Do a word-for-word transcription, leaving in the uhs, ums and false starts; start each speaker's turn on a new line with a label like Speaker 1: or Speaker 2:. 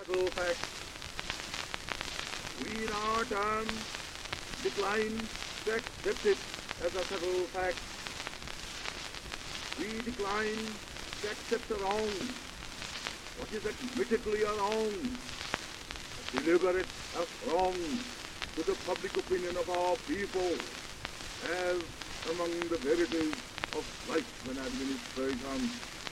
Speaker 1: subtle fact. We in our turn decline to accept it as a subtle fact. We decline to accept a wrong, what is admittedly a wrong, a deliberate affront to the public opinion of our people, as among the verities of life and administration.